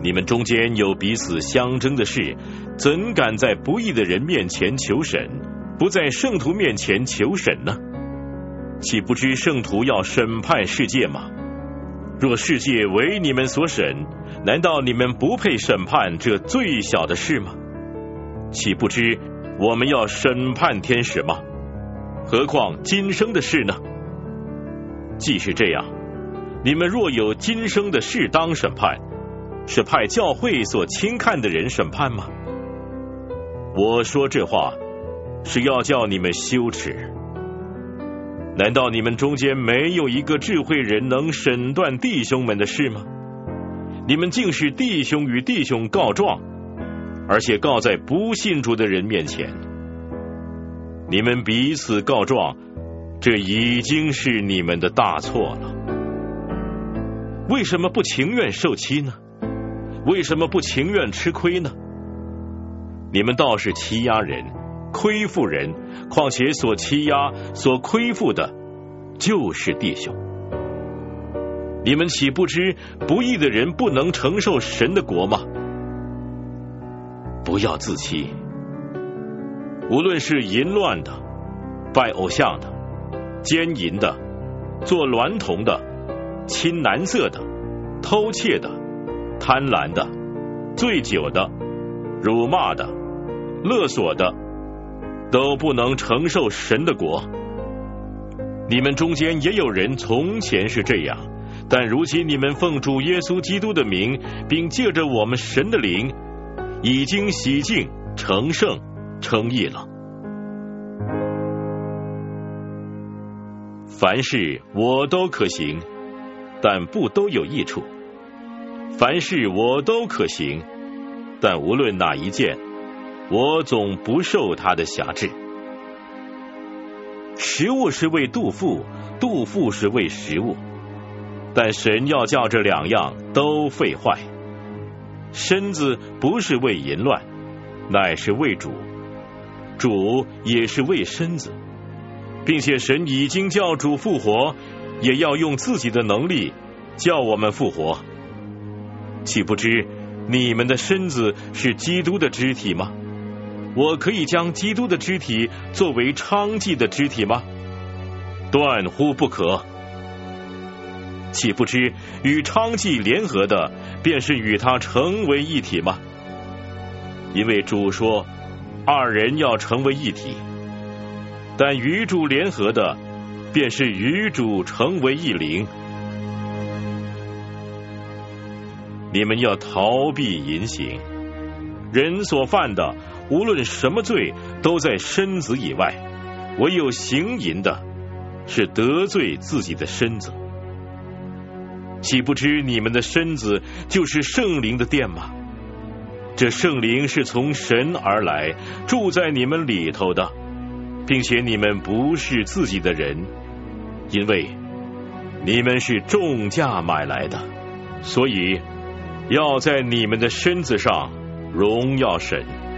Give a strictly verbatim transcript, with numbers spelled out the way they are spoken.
你们中间有彼此相争的事，怎敢在不义的人面前求审，不在圣徒面前求审呢？岂不知圣徒要审判世界吗？若世界为你们所审，难道你们不配审判这最小的事吗？岂不知我们要审判天使吗？何况今生的事呢？既是这样，你们若有今生的事当审判，是派教会所轻看的人审判吗？我说这话是要叫你们羞耻。难道你们中间没有一个智慧人能审断弟兄们的事吗？你们竟是弟兄与弟兄告状，而且告在不信主的人面前。你们彼此告状，这已经是你们的大错了。为什么不情愿受欺呢？为什么不情愿吃亏呢？你们倒是欺压人，亏负人，况且所欺压所亏负的就是弟兄。你们岂不知不义的人不能承受神的国吗？不要自欺，无论是淫乱的、拜偶像的、奸淫的、做娈童的、亲男色的、偷窃的、贪婪的、醉酒的、辱骂的、勒索的，都不能承受神的国。你们中间也有人从前是这样，但如今你们奉主耶稣基督的名，并借着我们神的灵，已经洗净、成圣、称义了。凡事我都可行，但不都有益处；凡事我都可行，但无论哪一件，我总不受他的辖制。食物是为肚腹，肚腹是为食物，但神要叫这两样都废坏。身子不是为淫乱，乃是为主；主也是为身子，并且神已经叫主复活，也要用自己的能力叫我们复活。岂不知你们的身子是基督的肢体吗？我可以将基督的肢体作为娼妓的肢体吗？断乎不可。岂不知与娼妓联合的，便是与他成为一体吗？因为主说，二人要成为一体。但与主联合的，便是与主成为一灵。你们要逃避淫行，人所犯的，无论什么罪，都在身子以外，唯有行淫的，是得罪自己的身子。岂不知你们的身子就是圣灵的殿吗？这圣灵是从神而来，住在你们里头的，并且你们不是自己的人，因为你们是重价买来的，所以要在你们的身子上荣耀神。